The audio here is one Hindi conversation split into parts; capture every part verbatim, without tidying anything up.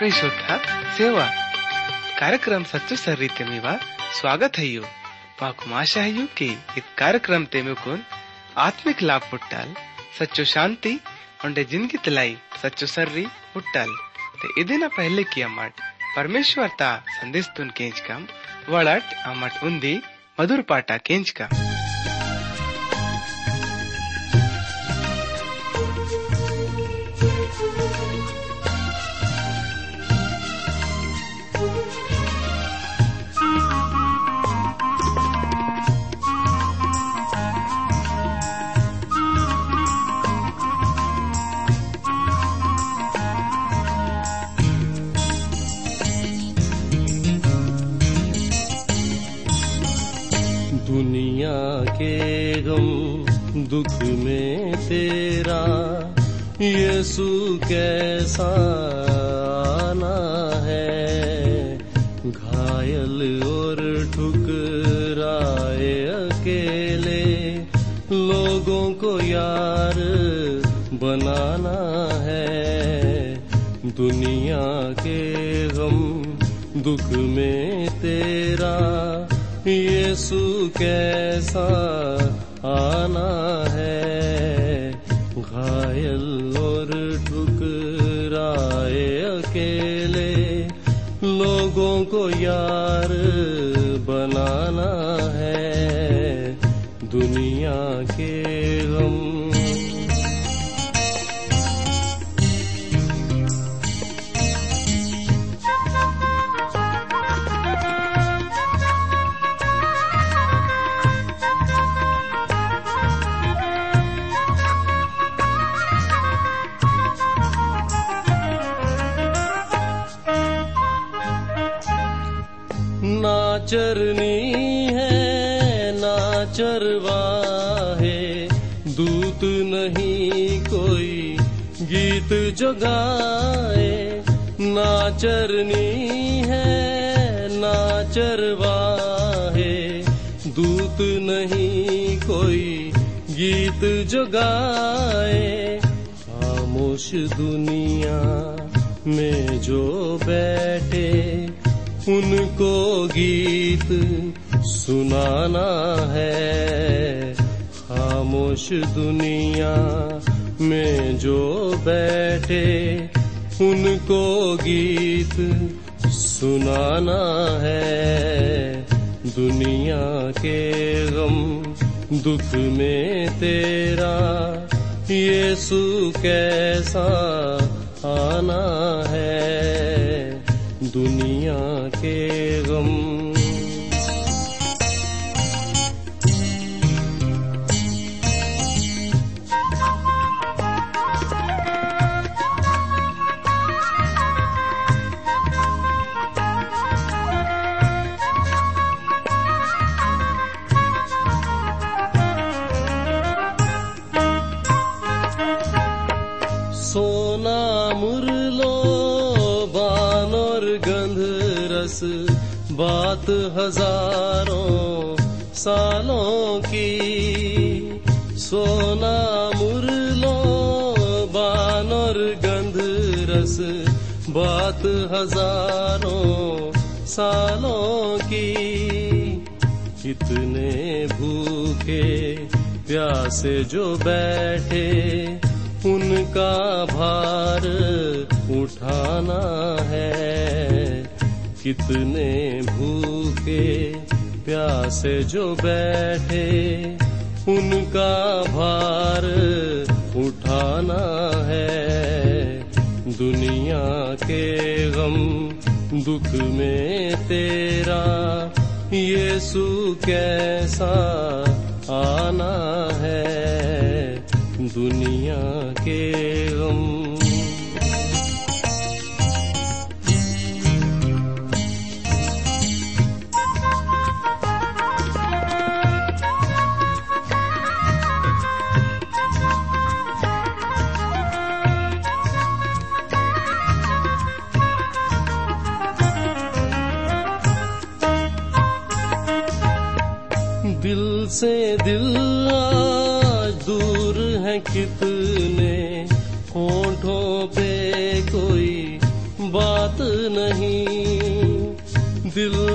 आत्मीशोद्धा सेवा कार्यक्रम सच्चो सर्रीते मीवा स्वागत है। वाकुम आशा है कि इस कार्यक्रम ते में आत्मिक लाभ पुट्टाल सच्चो शांति उंडे जिंदगी तलाई सच्चो सर्री पुट्टाल ते इदिना पहले की अम्मट परमेश्वर ता संदेश तुन केंच कम वड़ट अम्मट उन्दी मधुर पाटा केंच का दुनिया के गम दुख में तेरा यीशु कैसा आना है, घायल और ठुकराए अकेले लोगों को यार बनाना है। दुनिया के गम दुख में तेरा यीशु कैसा आना है, घायल और ठुकराए अकेले लोगों को यार बनाना है। दुनिया के गम ना चरनी है ना चरवाहे, दूत नहीं कोई गीत जो गाए। ना चरनी है ना चरवाहे, दूत नहीं कोई गीत जो गाए। खामोश दुनिया में जो बैठे उनको गीत सुनाना है। खामोश दुनिया में जो बैठे उनको गीत सुनाना है। दुनिया के गम दुख में तेरा यीशु कैसा आना है। दुनिया के गम सोना मुरलो बान और गंध रस बात हजारों सालों की। सोना मुरलो बान और गंध रस बात हजारों सालों की। कितने भूखे प्यासे जो बैठे उनका भार उठाना है। कितने भूखे प्यासे जो बैठे उनका भार उठाना है। दुनिया के गम दुख में तेरा यीशु कैसा आना है। दुनिया के गम दिल से दिल आज दूर है कितने, होठों पे कोई बात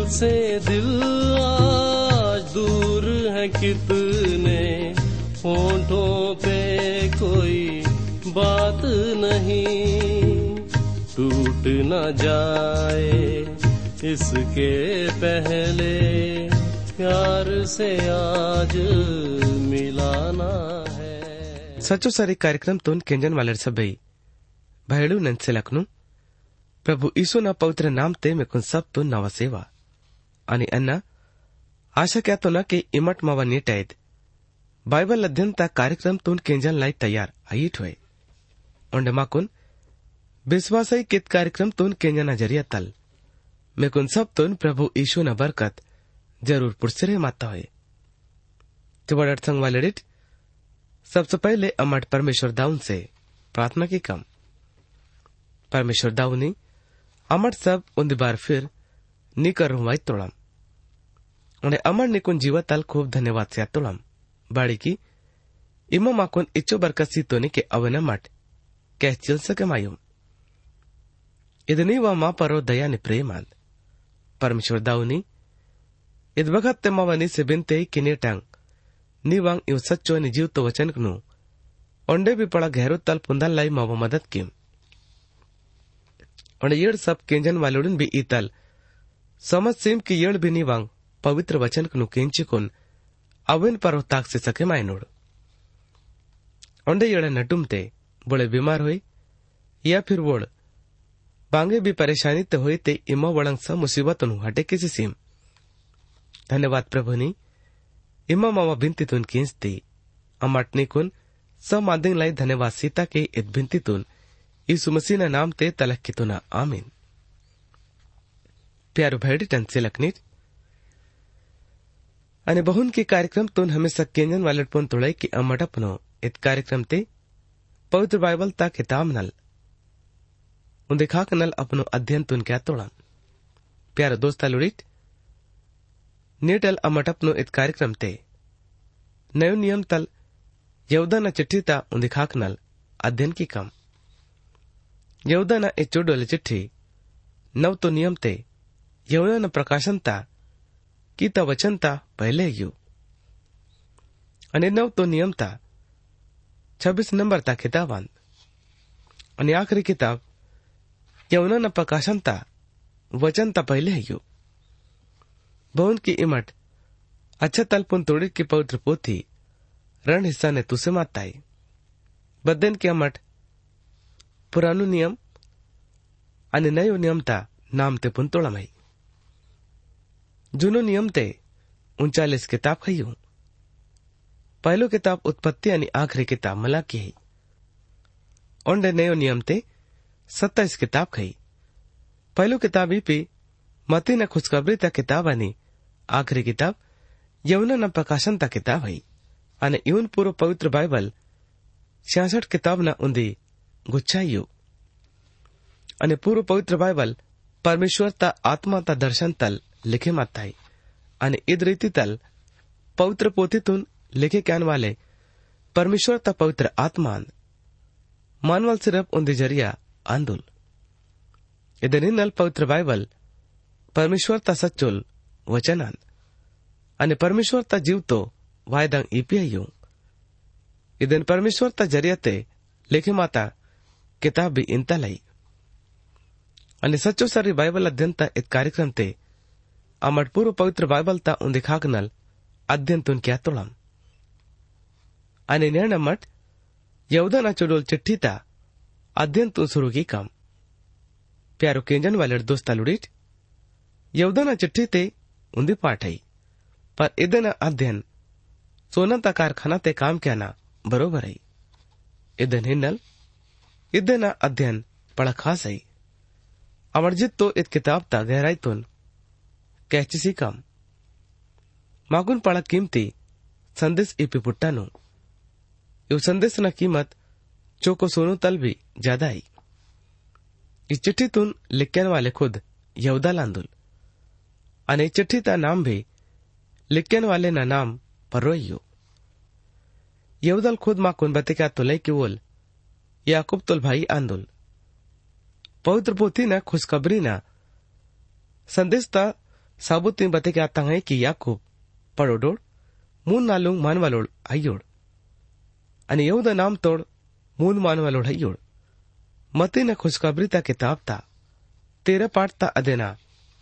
से दिल आज दूर है कितने, होठों पे कोई बात नहीं, टूट न जाए इसके पहले प्यार से आज मिलाना है। सचो सारी कार्यक्रम तोन केंजन वाले सभई भैडू नंसे लखनू प्रभु ईसु ना पवित्र नाम ते में कुन सब तो नवा सेवा आणि अन्ना आशा क्या तो ना कि इमट मावा नीटायत बाइबल अध्ययन ता कार्यक्रम तोन केंजन लाई तैयार आईट हुए ओंडे माकुन विश्वासई कित कार्यक्रम तोन केंजना जरिया तल में कुन सब तोन प्रभु ईसु ना बरकत जरूर पुरसरे माता हुए तिबड़ संग वाले डिट सबसे पहले अमट परमेश्वर दाऊन से प्रार्थना की कम परमेश्वर दाऊनी अमट सब उन बार फिर नी कर रुवाई तोड़म उन्हें अमर निकुन जीवा तल खूब धन्यवाद से तोड़म बाड़ी की इमो माकुन इच्चो बरकसी तोनी के अवन मट कह चिल सके मायूम इदनी व माँ परो दया नि प्रेमान परमेश्वर दाऊनी इद वक्त ते मावनी से बिनते किने टंग नीवांग इव सच्चो नि जीव तो वचन कनु ओंडे भी पड़ा गहरो तल पुंदल लाई मावा मदद किम ओंडे येड़ सब केंजन वालोड़न भी इतल समझ सीम की येड़ भी नीवांग पवित्र वचन कनु केंचिकुन अविन पर ताक से सके मायनोड़ ओंडे येड़ नटुमते बोले बीमार हुई या फिर वोड़ बांगे भी परेशानी ते हुई ते इमा वड़ंग सा मुसीबत नु हटे किसी सीम धन्यवाद प्रभुनी इमा मामा बिनती तुन किंचती अमटनी कुन सब मादिंग लाई धन्यवाद सीता के इत बिनती तुन यीशु मसीह ना नाम ते तलक की तुना आमीन। प्यारो भैडी टन से लखनीर अने बहुन के कार्यक्रम तुन हमेशा केंजन वाले पुन तोड़ाई की अमट अपनो इत कार्यक्रम ते पवित्र बाइबल ता किताब नल उन दिखाक नल अपनो अध्ययन तुन क्या तोड़ा प्यारो दोस्ता लुड़ीट नीटल अमट अपनो इत कार्यक्रम ते नयो नियम तल यहूदा न चिट्ठी ता उन दिखाक नल अध्ययन की कम यहूदा न ए चोडोले चिट्ठी नव तो नियम ते यहूदा न प्रकाशन ता की ता वचन ता पहले यू अने नव तो नियम ता छब्बीस नंबर ता किताबान अने आखिरी किताब यहूदा न प्रकाशन ता वचन ता पहले यू बहुन की इमट अच्छा तलपुन तोड़ी की पवित्र पोथी रण हिस्सा ने तुसे माताई बदन के अमट पुरानो नियम अने नयो नियम ता नाम ते पुन तोड़मई जुनो नियम ते उनचालीस किताब खयू पहलो किताब उत्पत्ति अने आखिरी किताब मलाकी है ओंडे नयो नियम ते सत्ताईस किताब खई पहलो किताब ई पी मती न खुशखबरी ता किताब अने आखिरी किताब यमुना न प्रकाशन ता किताब है अने यून पूरो पवित्र बाइबल छियासठ किताब न उन्दी गुच्छायु अने पूरो पवित्र बाइबल परमेश्वर ता आत्मा ता दर्शन तल लिखे माताई अने इद रीति तल पवित्र पोथी तुन लिखे क्यान वाले परमेश्वर ता पवित्र आत्मान मानवल सिर्फ उन्दी जरिया आंदुल इदनी नल पवित्र बाइबल परमेश्वर ता सच्चोल वचनान अने परमेश्वर ता जीव तो वायदंग ईपीआईयू इदन परमेश्वर ता जरियाते लेखे माता किताब भी इंता लाई अने सच्चो सारी बाइबल अध्ययन ता इत कार्यक्रम ते अमट पूरो पवित्र बाइबल ता उन दिखाक नल अध्ययन तुन क्या तोड़म अने न्याण मट यहूदा ना चोडोल चिट्ठी ता अध्ययन तुन शुरू की काम प्यारो केंजन वाले दोस्ता लुड़ीट यहूदा ना चिट्ठी ते उन्दी पाठ है पर इदन अध्ययन सोना ता कारखाना ते काम क्या ना बरोबर है इदन हिन्नल इदन अध्ययन बड़ा खास है अमरजित तो इत किताब ता गहराई तुन कहची काम मागुन पड़ा कीमती संदेश इपी पुट्टानु यू संदेश ना कीमत चोको सोनू तल भी ज्यादा है इस चिट्ठी तुन लिखन वाले खुद यहूदा लांदुल अने चिट्ठी ता नाम भी लिखन वाले ना नाम परोयो यहूदल खुद माकुन बतिका तुलई की बोल याकूब तुल भाई आंदुल पवित्र पोथी ना खुशखबरी ना संदेश ता साबुत बते के आता है कि याकूब पड़ोडोड़ मून नालुंग मानवालोड़ अयोड़ અને યહૂદા નામ તોડ મૂન માનવાલોડ હૈયોડ મતીને ખુશખબરીતા કિતાબતા તેરે પાઠતા અદેના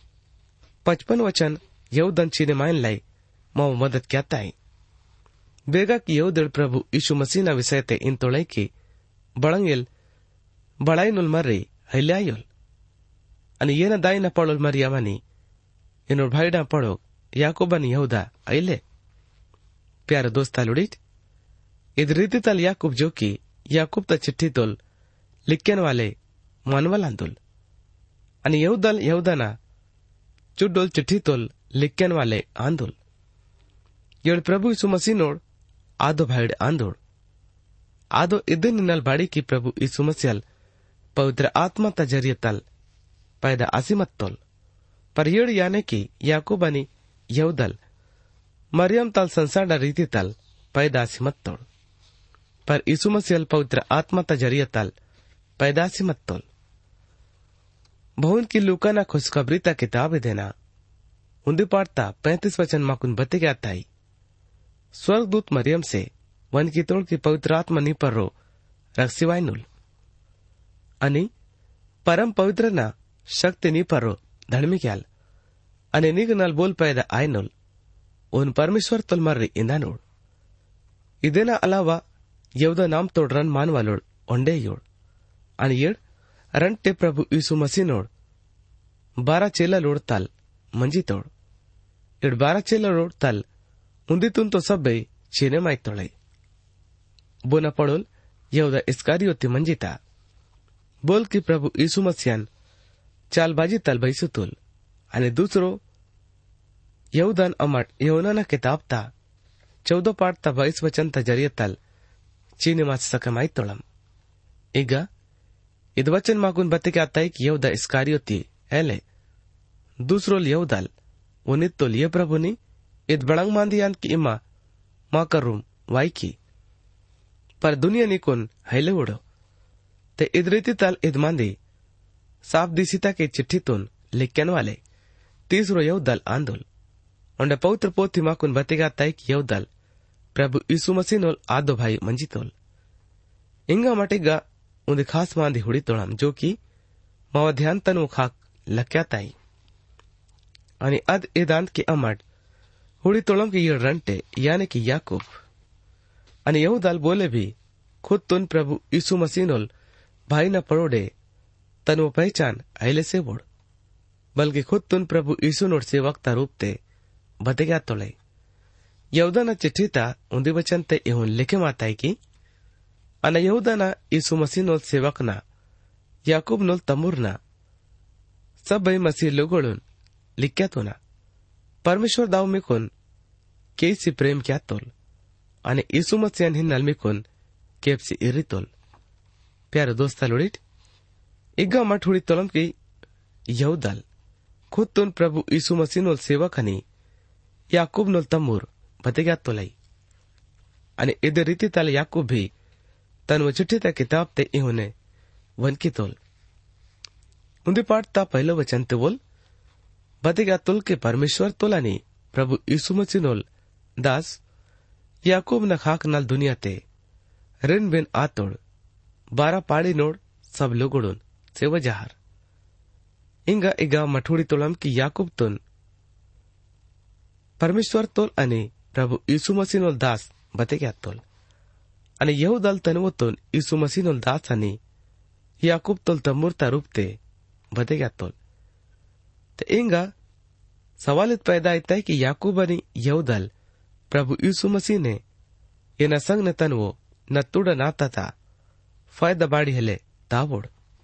પચપન વચન યહૂદન ચીને માન લઈ માવ મદદ ક્યાતા હૈ બેગા કી યહૂદળ પ્રભુ ઈશુ મસીના વિષયતે ઇન તોળೈ કી બળંગેલ બળાઈનુલ મર્રી હૈલ્યાયોલ અને येना દાઈના પડોલ મરિયાવાની એનો ભાઈડા પડો યાકૂબની યહૂદા અઈલે प्यारे दोस्ता लुड़ीट इध रीति तल याकूब जो की याकूब त चिट्ठी तोल लिखन वाले मानवल आंदोल अनि यहूदल यहूदाना चुडोल चिट्ठी तोल लिखन वाले आंदोल येळ प्रभु यीशु मसीह नोड आदो भाईड आंदोड़ आदो इदन निनल बाड़ी की प्रभु यीशु मसीहल पवित्र आत्मा ता जरिए तल पैदा आसिमत तोल पर येड़ याने की याकूबनी यहूदल मरियम तल संसार रीति तल पैदासी मत तोड़ पर यीशु मसीह पवित्र आत्मा ता जरिए तल पैदासी मत तोल बहुन की लूकाना खुशखबरी ता किताब देना उन्दी पाठता पैंतीस वचन माकुन बते गया था स्वर्गदूत मरियम से वन की तोड़ की पवित्र आत्मा नी पर रो रक्सिवाय नुल अनि परम पवित्र ना शक्ति नी पर रो धर्मी क्याल अनि निग नल बोल पैदा आय नुल उन परमेश्वर तुल मर्री इंदा नोड इदेना अलावा यहूदा नाम तोड़ रन मान वालोड ओंडे योड आणि येड रन टे प्रभु यीशु मसीह नोड बारा चेला लोड तल मंजी तोड़ इड बारा चेला लोड तल उन्दी तुन तो सब बई चीने माई तोड़े बोना पड़ोल यहूदा इस्कारियोती मंजी ता बोल की प्रभु यीशु मसीहन चालबाजी तल बई सुतुल आणि दूसरो यहूदन अमट यहोना किताब ता चौदह पाठ ता बाईस वचन ता जरिए तल चीने मास सकमाई तोड़म ಈಗ इद वचन माकुन बते के आता है कि यहूदा इस्कारियोती एले दूसरो यहूदल उनित तो लिए प्रभु नी इद बड़ंग मांदियान की इमा मा करूम वाई की पर दुनिया निकुन हैले उड़ो ते इद रीति तल इद मांदी साफ दिसिता के चिट्ठी तुन लिखन वाले तीसरो यहूदल आंदोल उंडे पवित्र पोथी माकुन बते के आता है कि यहूदल प्रभु यीशु मसीह नोल आदो भाई मंजी तोल इंगा मटेगा उन्हें खास मांदी हुड़ी तोड़म जो कि मावा ध्यान तनु खाक लक्याताई आणि अद एदांत के अमट हुड़ी तोड़म की ये रंटे यानी कि याकूब आणि यहूदल बोले भी खुद तुन प्रभु यीशु मसीह नोल भाई न पड़ोडे तनु पहचान आइले से बोड़ बल्कि खुद तुन प्रभु यीशु नोड से वक्ता रूपते बतेगा तोले यहूदा न चिट्ठीता उन्दी वचन ते एहुन लिखे माताई की अना यहूदाना यीशु मसीह नोल सेवकना याकूब नोल तमुरना सब भाई मसीह लोगोड़ून लिख्या तो ना परमेश्वर दाव में कोन केसी प्रेम क्या तोल अने यीशु मसीह हिन नल में कोन केपसी इरी तोल प्यारे दोस्ता लोड़ीट इग्गा मठ हुड़ी तोलम की यहूदल खुद तुन प्रभु यीशु मसीह नोल सेवक हनी याकूब नोल तमुर बतेगा तोलाई अने इधर रीति तल याकूब भी तन वो चिट्ठी ता किताब ते इहोने वन की तोल उन्दी पाठ ता पहलो वचन ते बोल बतेगा तुल के परमेश्वर तोलानी प्रभु यीशु मसीह नोल दास याकूब न खाक नल दुनिया ते रिन बिन आतोड़ बारा पाड़ी नोड़ सब लोगोड़ून से वजहार इंगा इगा मठुड़ी तोलम की याकूब तुन परमेश्वर तोल अने प्रभु यीशु मसीह नोल दास बतेगा तोल અને યહૂદલ તનવોતોન ઈસુ મસીહનો દાસ અને યાકૂબ તોલ તમૂર્તા રૂપતે બતેગા તોલ તે એંગા સવાલિત पैदा आयता है कि याकूब અને યહૂદલ प्रभु यीशु मसीह ने एना संग ने तनवो न तुड़ नाता था फायदा बाड़ी हले तावोड़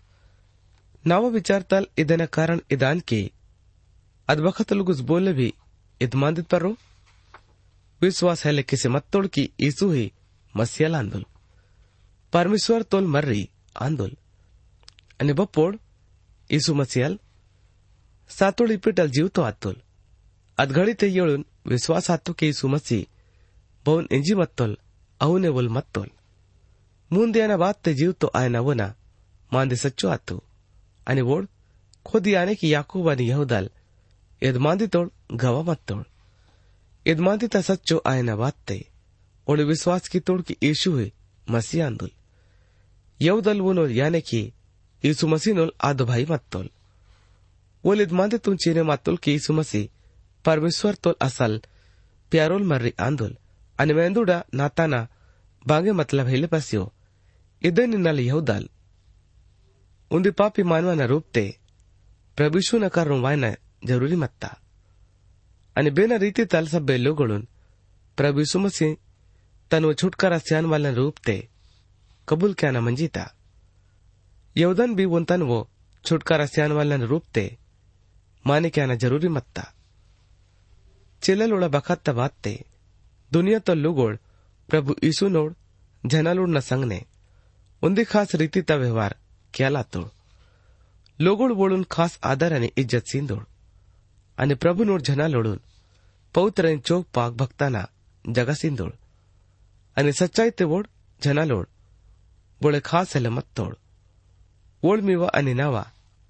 नाव विचार तल इदना कारण इदान के अदबखत लुगुस बोले भी इदमांदित पर रो विश्वास है किसी मत तोड़ की यीशु ही मसियल आंदोल परमेश्वर तोल मर्री आंदोल અને બપોળ ઈસુ મસીહલ સાતોળી પીટલ જીવતો આતોલ અદઘડી તે યોળુન વિશ્વાસ આતો કે ઈસુ મસી બહુન इंजी मत्तोल अहुने बोल मत्तोल मुंदियाना बात ते जीवतो आयना वना मांदे सच्चो आतो आणि वोड खुद याने की याकूब आणि यहूदल यदमांदी तोड़ गवा मत तोड़। यदमांदी ता सच्चो आयना बात ते और विश्वास की तोड़ की यीशु है मसीह आंदुल यवदल वो नोल याने की यीशु मसीह नोल आदो भाई मत तोल। वो यदमांदी तुम चीने मत तोल की यीशु मसीह परमेश्वर तोल असल प्यारोल मर्री आंदुल अनमेंदुडा नाताना बांगे मतलब हेले पस्यो इधर निन्नल यहूदल उन्दी पापी मानवा न रूपते प्रभुशु न कर वायना जरूरी मत्ता आणि बेना रीति तल सब्बे लोगोळून प्रभु यीशु मसीह तन छुटकारा स्यान वाला रूपते कबूल क्या न मंजीता यहूदन भी उन तन वो छुटकारा स्यान वाला रूपते माने क्या न जरूरी मत्ता चिल्लोड़ा बखत्ता बातते दुनिया तो लोगोड़ प्रभु यीशु नोड़ जनालोड़ न संगने उन्दी खास रीति ता व्यवहार क्या लातोड़ लोगोड़ बोलून खास आदर आणि इज्जत सिंदोड़ आणि प्रभु नोड़ जनालोड़ून पवित्र चोक पाक भक्ताना जगा सिंदोड़ आणि सच्चाई ते वोड़ जनालोड़ बोले खास हेले मत तोड़ वोड़ मीवा आणि नावा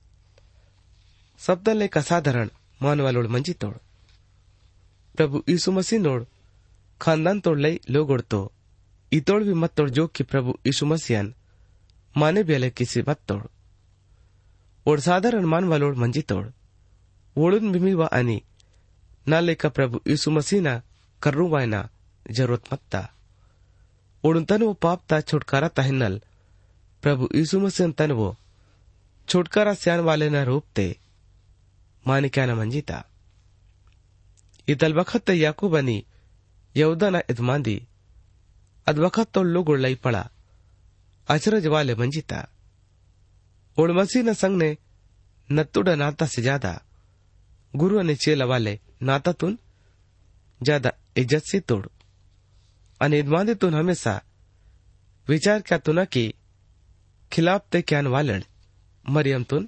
शब्दले कसाधारण मानवालोड़ मंजी तोड़ प्रभु यीशु मसीह नोड़ खानदान तोड़ लई लोगोड़ तो इतोड़ भी मत तोड़ जो कि प्रभु यीशु मसीहन माने बेले किसी मत तोड़ और साधारण मान वालोड़ मंजी तोड़ वोड़ुन बिमी वा अनि नाले का प्रभु यीशु मसीह ना कर्रू वायना जरूरत मत्ता ओड़ुन तन वो पाप ता छुटकारा तहिनल प्रभु यीशु मसीह तन वो छुटकारा स्यान वाले ना रूपते माने क्या ना मंजीता इतल वक्त याकूब अनि यहूदा ना इदमांदी अद वक्त तो लोग उड़लाई पड़ा अचरज वाले मंजीता और मसीह न संग ने नत्तुडा नाता से ज्यादा गुरु ने चेला वाले नाता तुन ज्यादा इज्जत से तोड़ अने इदमांदी तुन हमेशा विचार क्या तुना की खिलाफ ते क्यान वालड़ मरियम तुन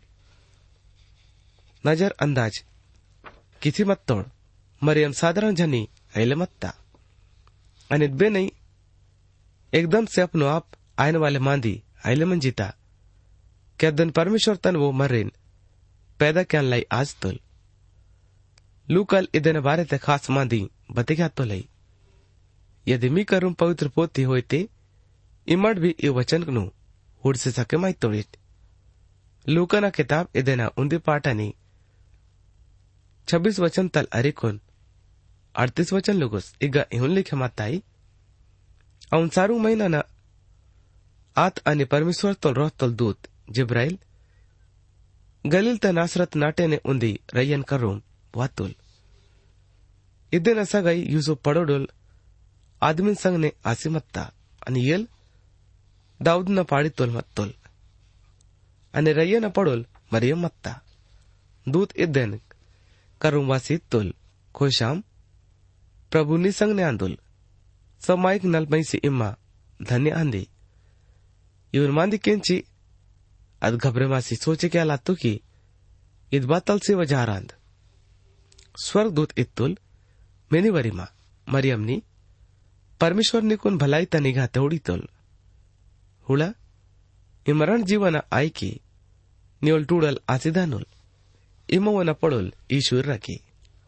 नजर अंदाज किसी मत तोड़ मरियम साधारण जनी ऐले मत्ता अने बे नहीं एकदम से अपनो आप आयन वाले मांदी आयले मंजीता क्या दिन परमेश्वर तन वो मरेन पैदा क्या लाई आज तुल लूकल इधन बारे ते खास मांदी बतेगा तो लई यदि मी करूं पवित्र पोती होते इमड भी ए वचन नु हुड से सके माई तोड़ित लूकना किताब इधना उन्दी पाटानी छब्बीस वचन तल अरिकुन अड़तीस वचन लोगोस इगा इहुन लिखे माताई अउन सारू महीना ना आत अनि परमेश्वर तोल रोह तोल दूत जिब्राइल गलील त नासरत नाटे ने उन्दी रयन करूम वातुल इदे न सगाई यूसुफ पड़ोडोल आदमी संग ने आसी मत्ता अनि यल दाऊद न पाड़ी तोल मत तोल अनि रयन पड़ोल मरियम मत्ता दूत इदेन करूम वासी तोल खोशाम प्रभु नि संग ने आंदुल समाइक नलमई से इम्मा धन्य आंदी इवन मांदी केंची अद घबरे मासी सोचे क्या लातु की इद बातल से वजारांद स्वर्ग दूत इत्तुल मेनी वरिमा मरियम नी परमेश्वर ने कुन भलाई तनिगा तोड़ी तोल हुला इमरण जीवन आई की नियोल टूडल आसिदानुल इमो वना पड़ोल ईश्वर रखी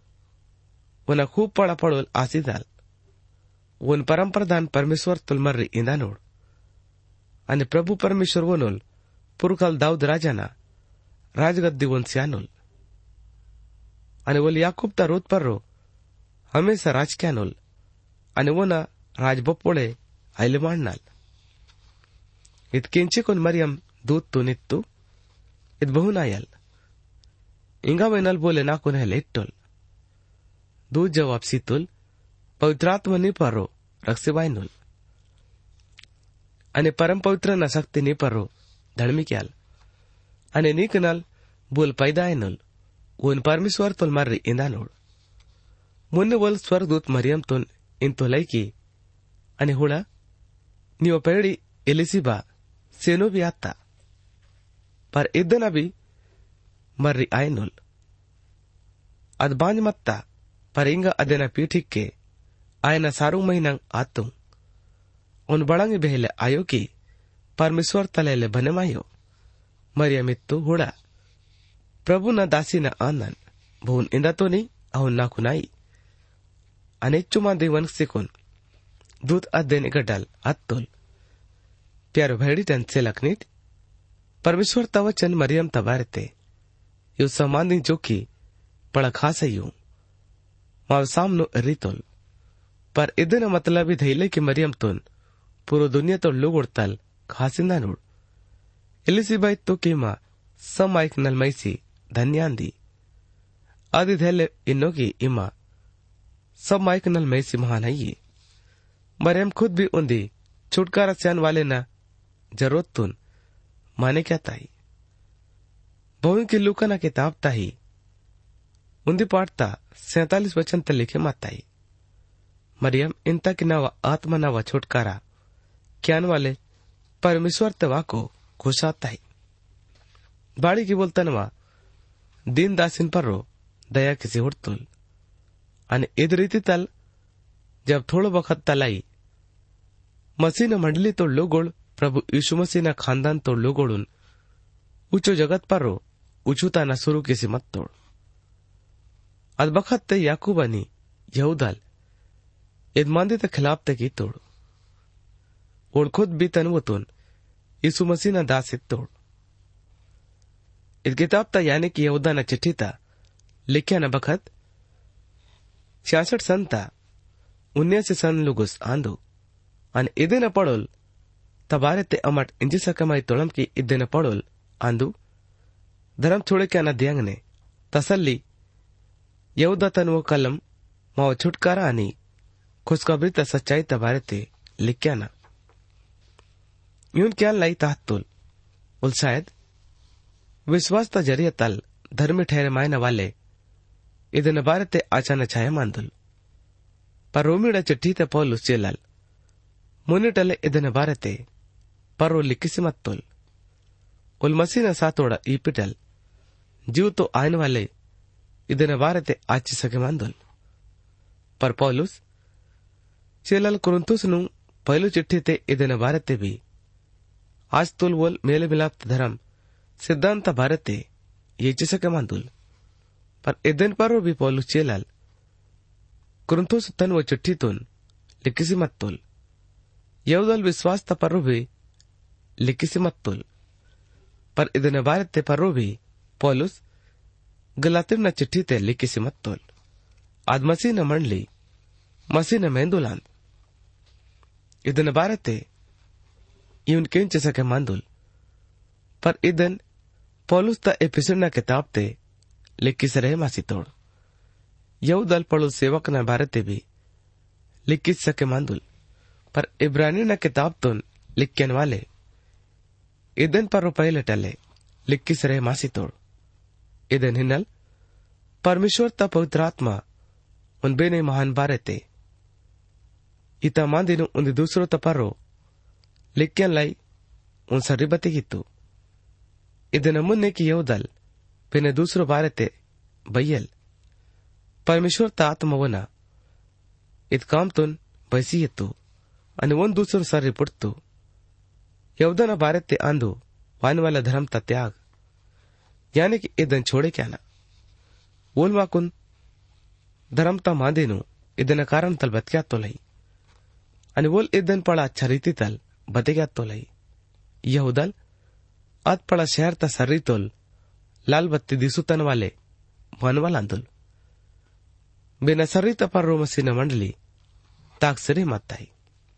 वना खूब पड़ा पड़ोल आसिदाल वन परंपरदान परमेश्वर तुलमर्री इंदानोड आणि प्रभु परमेश्वर वनोल पुरकाल दाऊद राजाना राजगद्दी वन स्यानोल आणि वोल याकूब ता रोत पर्रो हमेशा राजक्यानोल आणि वना राजबप्पोळे आयले मांडनाल इत केंची कोन मरियम दूत तो नित्तु इत बहु नायल इंगा वैनल बोले ना कोन है लेट्टोल दूत जवाब सीतुल पवित्रात्मा नि पर्रो रक्षबायनुल અને પરમ પવિત્ર ના શક્તિ ની પરો ધર્મી ક્યાલ અને નીકનાલ બોલ પૈદાયનુલ ઓન પરમેશ્વર તોલ મારી ઇંદાનોડ મુન્ને બોલ સ્વર્ગદૂત મરિયમ તોન ઇન તો લઈકી અને હુડા નીઓ પેડી એલિસિબા સેનો બી આતા પર ઇદના બી મર્રી આયનુલ અદ બાંજ મત્તા પર इंगा अदेना पीठिक के आयना सारू महीना आतुं उन बड़ांगे बहले आयो की परमेश्वर तलेले बने मायो मरियमित्तु हुड़ा प्रभु न दासी न आनन भून इंदा तो नहीं अहुन नाकुनाई अनेच्चु मा देवन सिकुन दूत अध्ययन गडल अत्तुल प्यारो भैडी टन से लखनीत परमेश्वर तवचन मरियम तबारते यु समानी जोकी पड़ खास यू माव सामनो रितुल पर इदन मतलब धैले की मरियम तुन पूरो दुनिया तो लोग उड़तल खासिंदा नूड़ इलिसिबाई तो कीमा समाइक नलमैसी धन्यांदी आदि धैले इन्नो की इमा सब माइक नलमैसी महान है ये मरियम खुद भी उन्दी छुटकारा स्यान वाले न जरूरत तुन माने क्या ताई बहु की लूका ना किताब ताही उन्दी पाठता सैतालीस वचन तक लिखे माताई मरियम इंता की नवा आत्मा नवा छुटकारा क्यान वाले परमेश्वर तवा को घुसाता ही बाड़ी की बोलता नवा दीन दासिन पर रो दया किसी उड़तुल अने इद रीति तल जब थोड़ो वक्त तलाई मसीह न मंडली तो लोगोड़ प्रभु यीशु मसीह न खानदान तो लोगोड़ुन ऊंचो जगत पर रो ऊंचूता न शुरू किसी मत तोड़ अद बखत ते याकूब अनि यहूदल इदमांदे ते खिलाफ ते की तोड़ और खुद भी तनवतुन यीशु मसीह न दासित तोड़ इस किताब ता यानी कि यहूदा न चिट्ठी ता लिख्या न बखत छियासठ सन ता उन्यासी सन लुगुस आंदो अन इदे न पड़ोल तबारे ते अमट इंजी सकमाई तोड़म की इदे न पड़ोल आंदू धर्म छोड़े क्या न दियांग ने तसल्ली यहूदा तन वो कलम माओ छुटकारा आनी खुशखबरी त सच्चाई तबारे ते लिख्या न यून क्या लाई ताहतुल उल शायद विश्वास ता जरिए तल धर्म ठहरे मायने वाले इदन बारे ते आचान छाया मांदुल पर रोमीड़ा चिट्ठी ते पौलुस चेलल मुनि टले इदन बारे ते परो लिखिसी मत्तुल उल मसीह न सातोड़ा ईपिटल जीव तो आयन वाले इदन बारे ते आची सके मांदुल पर पौलुस चेलल कुरुंतुस नु पहलू चिट्ठी ते इदन बारे ते भी आज तुल वोल मेले मिलाप धर्म सिद्धांत भारत ते ये सके मांदुल पर इदन परो भी पौलुस चेलल कुरुंतुस तन वो चिट्ठी तुन लिखिसी मत्तुल यहूदल विश्वास त परो भी लिखिसी मत्तुल पर इदन बारे ते परो भी पौलुस गलातिम न चिट्ठी ते लिखिसी मत्तुल आद मसीह न मंडली मसीह न मेंदुलांद इदन बारे ते यून केंच सके मांदुल पर इदन पौलुस ता एपिसोड न किताब ते लिखिस रहे मासी तोड़ यहूदल पड़ो सेवक न बारे ते भी लिखिस सके मांदुल पर इब्रानी न किताब तुन लिखन वाले इदन पर पहले टले लिखिस रहे मासी तोड़ इदन हिनल परमेश्वर ता पवित्र आत्मा उन बेने महान बारे ते इता मांदिनु उन दूसरो तपरो लिखन लाई उन सरिबती गितु इदन मुन्ने की यहूदल बेने दूसरो बारे ते बय्यल परमेश्वर ता आत्मा वना इत काम तुन बैसियतु अने वन दूसरो सर पुटतु यहूदन बारे ते आंदो वान वाला धर्म ता त्याग यानी कि इदन छोड़े क्या ना वोल वाकुन धर्म ता मांदेनु इदन कारण तल बतक्या तो लई अने वोल इदन पड़ा अच्छा रीति तल बतेग्या तो लई यहूदल अत पड़ा शहर ता सर्री तोल लाल बत्ती दिसुतन वाले मनवाल आंदुल बिना सर्री तपर रो मसीन मंडली ताक सिरे मत्ताई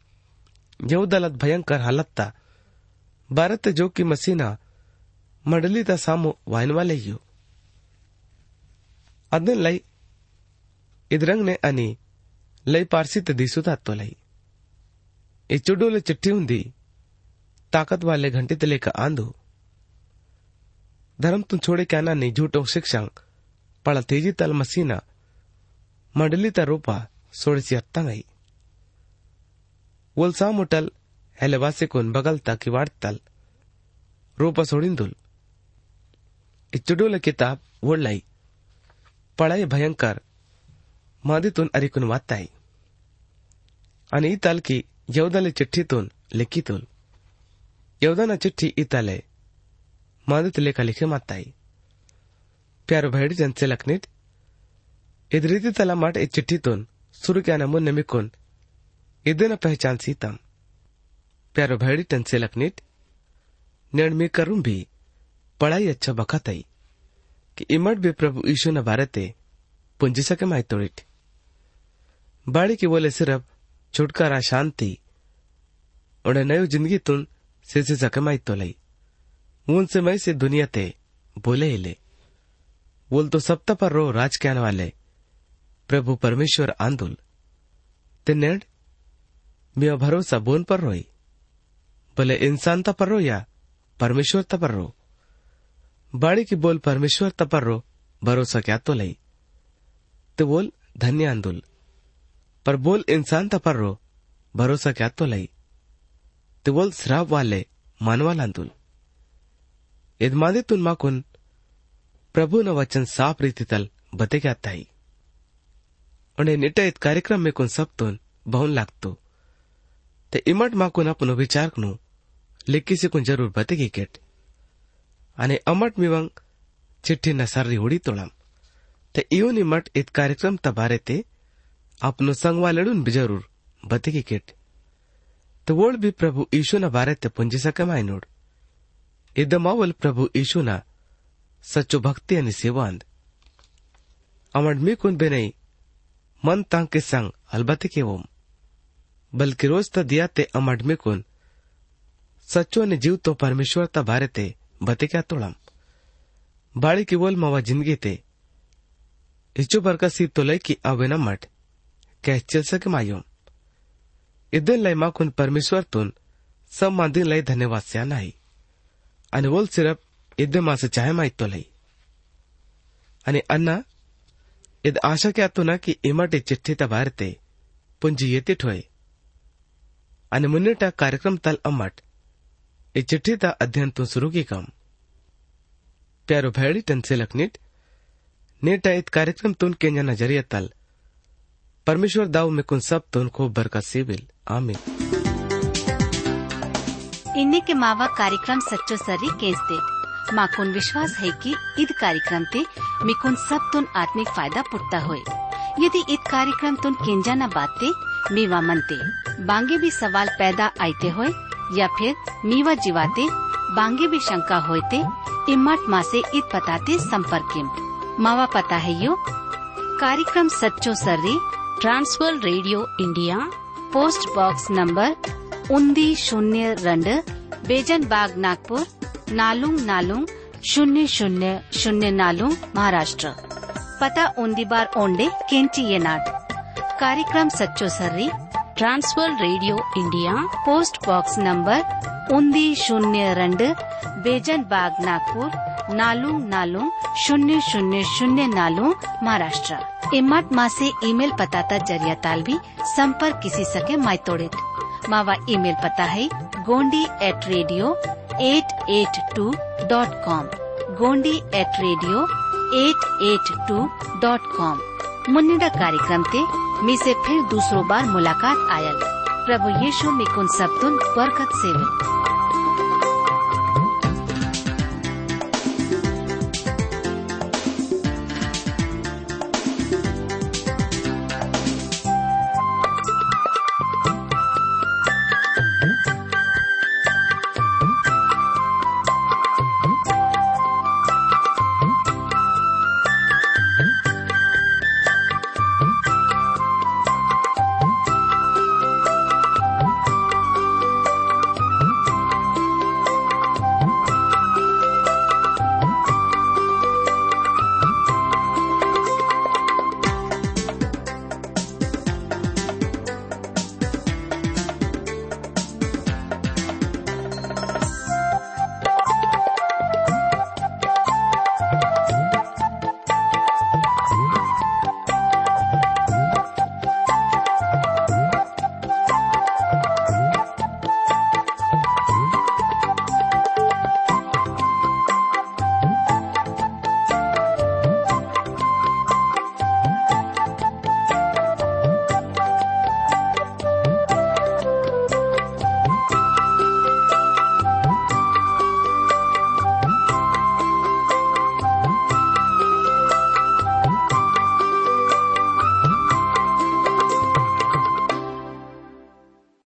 यहूदल भयंकर हालत ता भारत जो की मसीना मंडली ता सामो वाइन वाले यू अदन लई इदरंग ने अनि लई पारसी ते दिसुता तो लई इस चुडोले चिट्ठी हुंदी ताकत वाले घंटे तले का आंदो धर्म तुम छोड़े क्या ना नहीं झूठो शिक्षा पड़ा तेजी तल मसीना मंडली ता रूपा सोड़े सी हत्ता गई वोल सामुटल हेलेवासे कोन बगल ता किवाड़ तल रूपा सोड़िंदुल इस चुडोले किताब वोल लाई पढ़ाई भयंकर मादी तुन अरिकुन वाताई अनि तल की यहूदले चिट्ठी तुन लिखी तुल यहूदा चिट्ठी इतले मादी तले का लिखे माताई प्यारो भेड़ी जन से लखनित इद रीति तला माट इ चिट्ठीतून सुरू क्या नमून नमिकोन इदन पहचान सीतम प्यारो भैडी टन से लकनीट नेण में करूं भी पढ़ाई अच्छा बखत आई कि इमट भी प्रभु यीशु न भारते पुंजी सके माई तोड़िट बाड़ी की बोले सिर्फ छुटकारा शांति उन्हें नयो जिंदगी तुन से से सके माई तो लई उन से मई से दुनिया ते बोले हिले बोल तो सप्ताह पर रो राज के आने वाले प्रभु परमेश्वर आंदोल ते नेड़ मिया भरोसा बोन पर रोई भले इंसान ता पर रो या परमेश्वर ता पर रो बाड़ी की बोल परमेश्वर ता पर रो भरोसा क्या तो लई ते बोल धन्य आंदोल पर बोल इंसान ता पर रो भरोसा क्या तो लई ते बोल श्राप वाले मानवाल आंदोल इदमादे तुन माकुन प्रभु न वचन साफ रीति तल बते क्या ताई उन्हें निटा इत कार्यक्रम में कुन सब तुन बहुन लागतो ते इमट माकुन अपनो विचार नु लेकी से कुन जरूर बतेगी केट अने अमट मिवंग चिट्ठी न सर्री उड़ी तोड़म ते इवन इमट इत कार्यक्रम तबारे ते अपनो संगवा लड़ून भी जरूर बतेगी केट तो वोल भी प्रभु यीशु न बारे ते पुंजी सके माई नोड इदमावल प्रभु यीशु न सच्चो भक्ति अनि सेवांद अमड मी कुन बेनई मन तांग के संग अलबते के वोम बल्कि रोज त दिया ते अमड में कुन सच्चो ने जीव तो परमेश्वर ता बारे ते बते क्या तोड़म बाड़ी की बोल मवा जिंदगी ते इचु बरकसी तो लय की अवे न मट कह चल सके मायोम इदन लय मा कुन परमेश्वर तुन सब मांदिन लय धन्यवाद स्या नाही आणि बोल सिर्फ इदे मा से चाहे माई तो लई आणि अन्ना इद आशा क्या तो ना कि इमट चिट्ठी तबारते पुंजी येते ठोय आणि मुन्नेटा कार्यक्रम तल अमट इ चिट्ठी ता अध्ययन तो शुरू की कम प्यारो भैडी टन से लकनीट नेटा इत कार्यक्रम तुन के नजरिया तल परमेश्वर दाऊ में कुन सब तुन को बरकत सेविल आमीन। इन्ने के मावा कार्यक्रम सच्चो सर्री केंसते माकुन विश्वास है कि इद कार्यक्रम ते मिकुन सब तुन आत्मिक फायदा पुटता होए। यदि इत कार्यक्रम तुन केंजा न बाते मीवा मनते बांगे भी सवाल पैदा आते होए या फिर मीवा जीवाते बांगे भी शंका होते इमट माँ से इत पताते संपर्क मावा पता है यो कार्यक्रम सच्चो सर्री Transworld radio India post box number उन्दी शून्य रंड बेजन बाग नागपुर नालुंग नालुंग शून्य शून्य शून्य नालुंग महाराष्ट्र पता उन्दी बार ओंडे केंची ये नाट कार्यक्रम सच्चो सर्री Transworld radio India post box number उन्दी शून्य रंड बेजन बाग नागपुर नालुंग नालुंग शून्य शून्य शून्य नालुंग महाराष्ट्र इमट माँ से ईमेल पता ता जरिया ताल भी संपर्क किसी सके मायतोड़ित मावा ईमेल पता है Gondi at radio eight eight two dot com Gondi at radio eight eight two dot com मुन्निडा कार्यक्रम ते मी से फिर दूसरो बार मुलाकात आयल। प्रभु यीशु मिकुन सबतुन बरकत सेवे।